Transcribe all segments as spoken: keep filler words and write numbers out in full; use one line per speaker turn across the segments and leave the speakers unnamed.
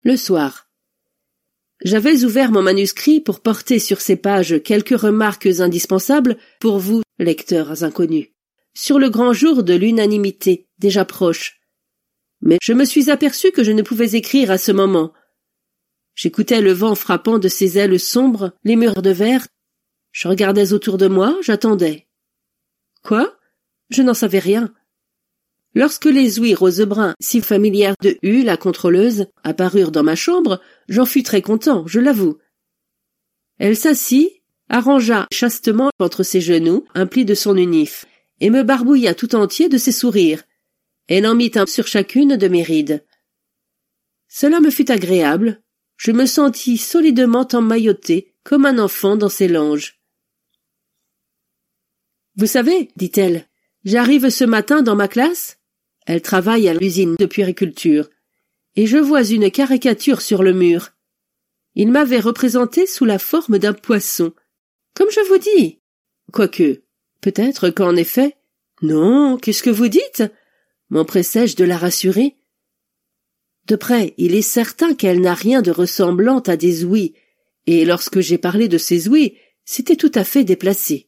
Le soir. J'avais ouvert mon manuscrit pour porter sur ces pages quelques remarques indispensables pour vous, lecteurs inconnus, sur le grand jour de l'unanimité, déjà proche. Mais je me suis aperçu que je ne pouvais écrire à ce moment. J'écoutais le vent frappant de ses ailes sombres les murs de verre. Je regardais autour de moi, j'attendais. Quoi? Je n'en savais rien. Lorsque les ouïes rose-brun, si familières de Hu, la contrôleuse, apparurent dans ma chambre, j'en fus très content, je l'avoue. Elle s'assit, arrangea chastement entre ses genoux un pli de son unif, et me barbouilla tout entier de ses sourires. Elle en mit un sur chacune de mes rides. Cela me fut agréable. Je me sentis solidement emmailloté, comme un enfant dans ses langes. « Vous savez, dit-elle, j'arrive ce matin dans ma classe. Elle travaille à l'usine de puériculture. Et je vois une caricature sur le mur. Il m'avait représenté sous la forme d'un poisson. Comme je vous dis. Quoique, peut-être qu'en effet... Non, qu'est-ce que vous dites? M'empressai-je de la rassurer. De près, il est certain qu'elle n'a rien de ressemblant à des ouïes, et lorsque j'ai parlé de ces ouïes, c'était tout à fait déplacé.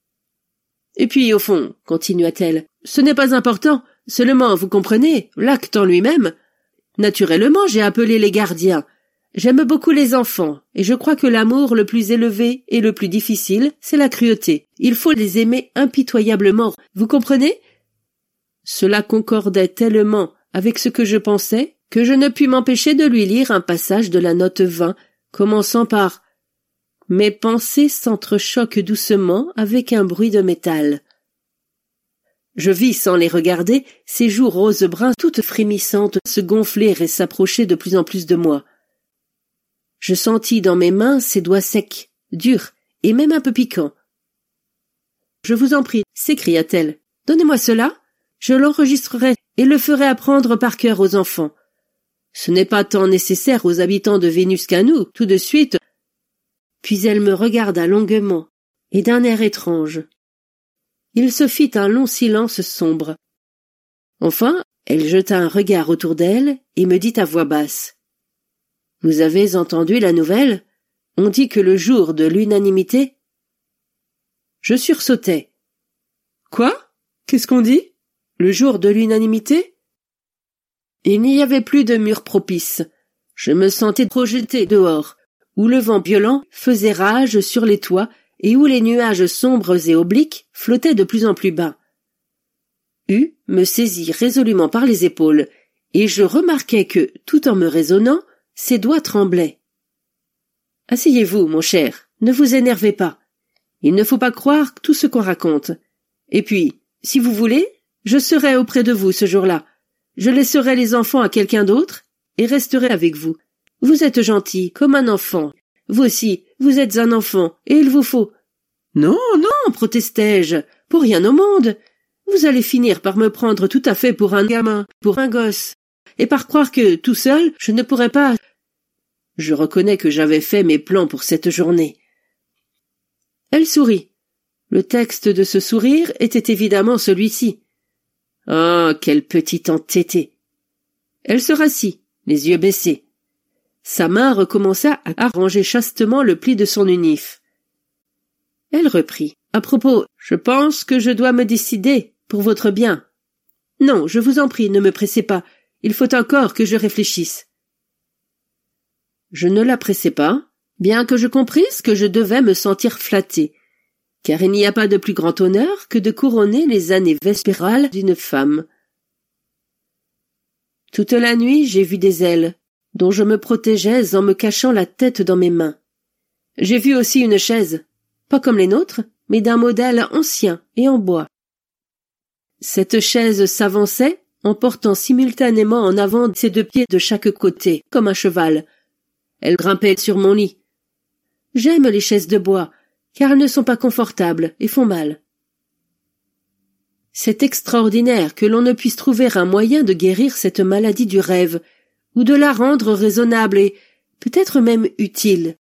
Et puis, au fond, continua-t-elle, ce n'est pas important, seulement, vous comprenez, l'acte en lui-même. Naturellement, j'ai appelé les gardiens. J'aime beaucoup les enfants, et je crois que l'amour le plus élevé et le plus difficile, c'est la cruauté. Il faut les aimer impitoyablement, vous comprenez? Cela concordait tellement avec ce que je pensais que je ne pus m'empêcher de lui lire un passage de la note vingt, commençant par « Mes pensées s'entrechoquent doucement avec un bruit de métal ». Je vis, sans les regarder, ces joues rose-brun toutes frémissantes se gonfler et s'approcher de plus en plus de moi. Je sentis dans mes mains ses doigts secs, durs et même un peu piquants. « Je vous en prie, s'écria-t-elle, donnez-moi cela, je l'enregistrerai et le ferai apprendre par cœur aux enfants. Ce n'est pas tant nécessaire aux habitants de Vénus qu'à nous, tout de suite. » Puis elle me regarda longuement, et d'un air étrange. Il se fit un long silence sombre. Enfin, elle jeta un regard autour d'elle et me dit à voix basse. « Vous avez entendu la nouvelle? On dit que le jour de l'unanimité... » Je sursautai. « Quoi? Qu'est-ce qu'on dit? Le jour de l'unanimité? » Il n'y avait plus de mur propice. Je me sentais projeté dehors, où le vent violent faisait rage sur les toits et où les nuages sombres et obliques flottaient de plus en plus bas. Hu me saisit résolument par les épaules, et je remarquai que, tout en me raisonnant, ses doigts tremblaient. « Asseyez-vous, mon cher, ne vous énervez pas. Il ne faut pas croire tout ce qu'on raconte. Et puis, si vous voulez, je serai auprès de vous ce jour-là. Je laisserai les enfants à quelqu'un d'autre et resterai avec vous. Vous êtes gentil, comme un enfant. Vous aussi, vous êtes un enfant, et il vous faut... » « Non, non, protestai-je, pour rien au monde. Vous allez finir par me prendre tout à fait pour un gamin, pour un gosse, et par croire que, tout seul, je ne pourrais pas... » Je reconnais que j'avais fait mes plans pour cette journée. Elle sourit. Le texte de ce sourire était évidemment celui-ci. Ah, quelle petite entêtée! Elle se rassit, les yeux baissés. Sa main recommença à arranger chastement le pli de son unif. Elle reprit. « À propos, je pense que je dois me décider, pour votre bien. Non, je vous en prie, ne me pressez pas. Il faut encore que je réfléchisse. » Je ne la pressai pas, bien que je comprisse que je devais me sentir flatté, car il n'y a pas de plus grand honneur que de couronner les années vespérales d'une femme. Toute la nuit, j'ai vu des ailes, dont je me protégeais en me cachant la tête dans mes mains. J'ai vu aussi une chaise, pas comme les nôtres, mais d'un modèle ancien et en bois. Cette chaise s'avançait, en portant simultanément en avant ses deux pieds de chaque côté, comme un cheval. Elle grimpait sur mon lit. J'aime les chaises de bois, car elles ne sont pas confortables et font mal. C'est extraordinaire que l'on ne puisse trouver un moyen de guérir cette maladie du rêve, ou de la rendre raisonnable et peut-être même utile.